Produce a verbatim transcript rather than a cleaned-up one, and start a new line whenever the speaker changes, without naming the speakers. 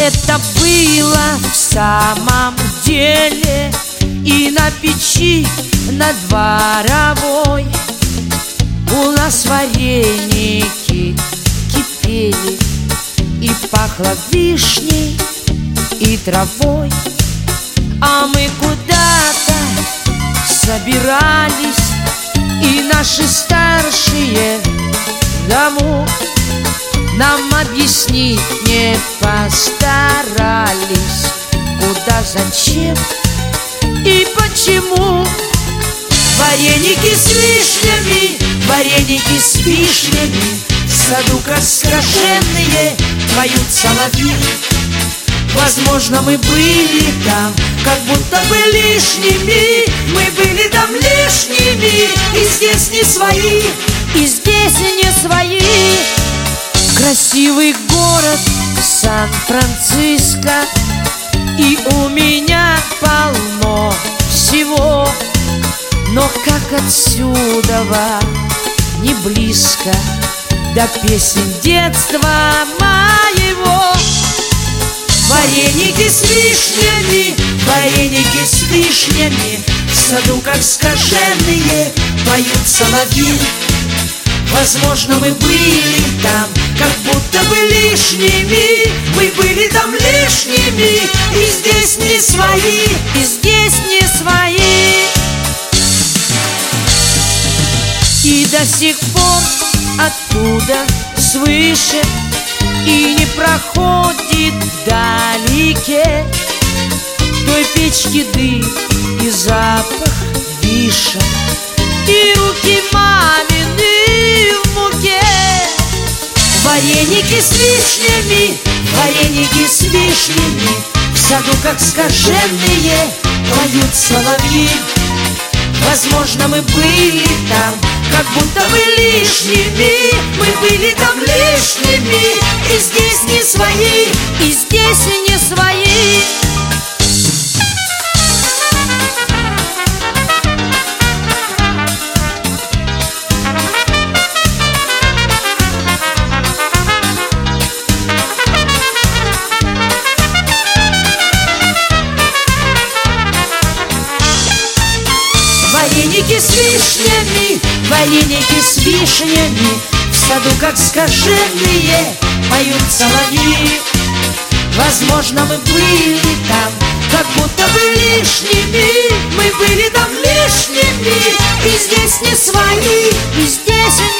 это было в самом деле. И на печи на дворовой у нас вареники кипели, и пахло вишней и травой. А мы куда-то собирались, и наши старшие домов нам объяснить не постарались, куда, зачем и почему. Вареники с вишнями, вареники с вишнями, в саду как скаженные поют соловьи. Возможно, мы были там, как будто бы лишними. Мы были там лишними, и здесь не свои, и здесь не свои. Красивый город Сан-Франциско, и у меня полно всего. Но как отсюда не близко до песен детства моего. Вареники с вишнями, вареники с вишнями, в саду как скаженные поют соловьи. Возможно, мы были там, как будто бы лишними. Мы были там лишними, и здесь не свои, и здесь не свои. И до сих пор оттуда свыше и не проходит вдалеке той печки дым и запах вишен, и руки мамины в муке. Вареники с вишнями, вареники с вишнями, в саду как скаженные поют соловьи. Возможно, мы были там, как будто бы лишними. Мы были там лишними, и здесь не свои, и здесь не свои. Вареники с вишнями, вареники с вишнями, в саду как скаженные поют соловьи. Возможно, мы были там, как будто бы лишними. Мы были там лишними, и здесь не свои, и здесь